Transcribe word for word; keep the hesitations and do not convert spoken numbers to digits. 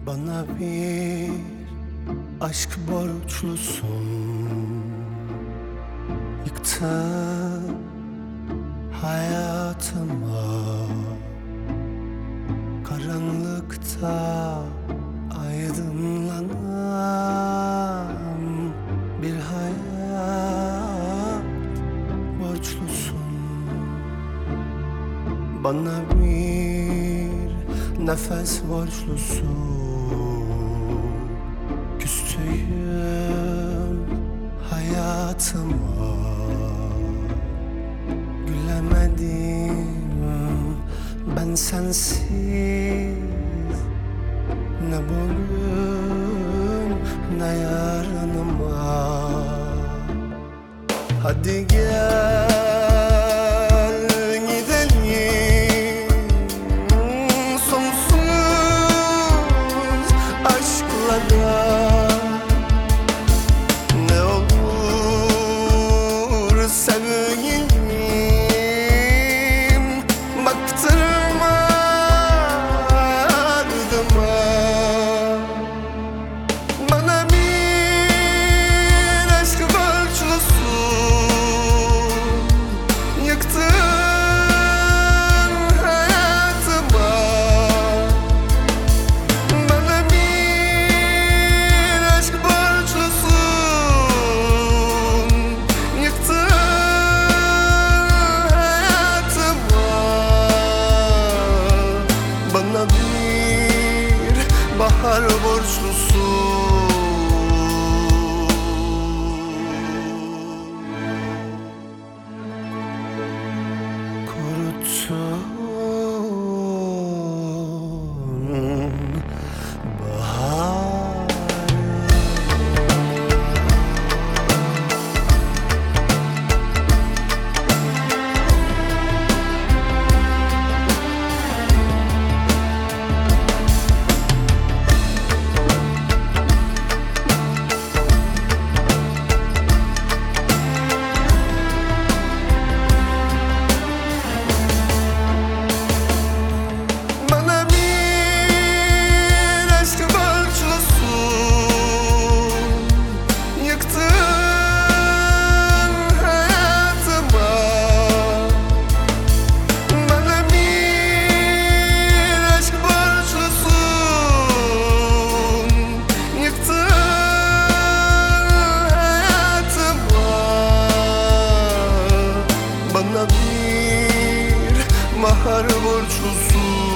Bana bir aşk borçlusun. Yıktın hayatıma, karanlıkta aydınlanan bir hayat borçlusun. Bana bir nefes borçlusun. Küstüğüm hayatıma, gülemedim ben sensiz. Ne bugün ne yarınıma. Hadi gel gidelim sonsuz aşklara. Ne olur sevgilim, baktırma ardıma. Bana bir aşk borçlusun. Yıktın hayatıma. Bana bir aşk borçlusun. Yıktın hayatıma. Bana bir bahar borçlusun. Kuruttun baharı. Bana bir aşk borçlusun. Yıktın hayatıma. Bana bir aşk borçlusun. Yıktın hayatıma. Bana bir bahar borçlusun.